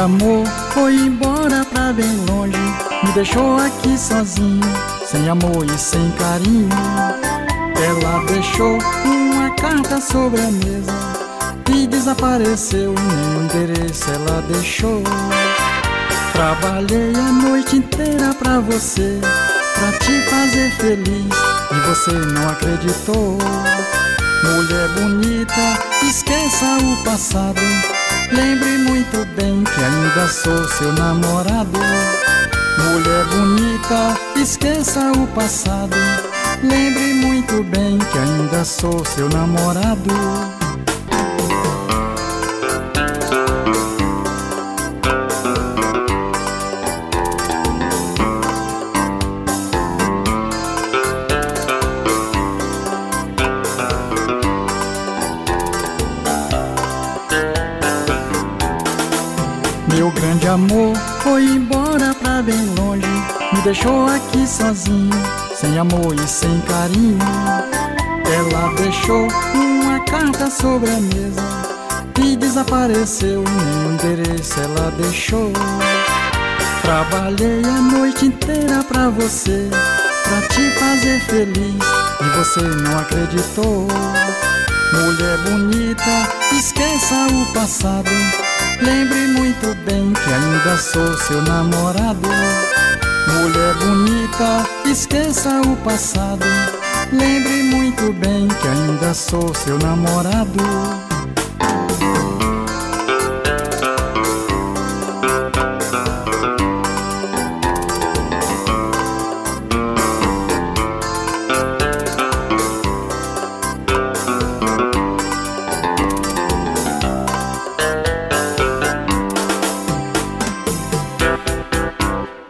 amor foi embora pra bem longe, me deixou aqui sozinho, sem amor e sem carinho. Ela deixou uma carta sobre a mesa e desapareceu, e nem o endereço ela deixou. Trabalhei a noite inteira pra você, pra te fazer feliz, e você não acreditou. Mulher bonita, esqueça o passado, lembre muito bem que ainda sou seu namorado. Mulher bonita, esqueça o passado, lembre muito bem que ainda sou seu namorado. Meu grande amor foi embora pra bem longe, me deixou aqui sozinho, sem amor e sem carinho. Ela deixou uma carta sobre a mesa e desapareceu, e nem o endereço ela deixou. Trabalhei a noite inteira pra você, pra te fazer feliz, e você não acreditou. Mulher bonita, esqueça o passado, lembre muito bem que ainda sou seu namorado. Mulher bonita, esqueça o passado, lembre muito bem que ainda sou seu namorado.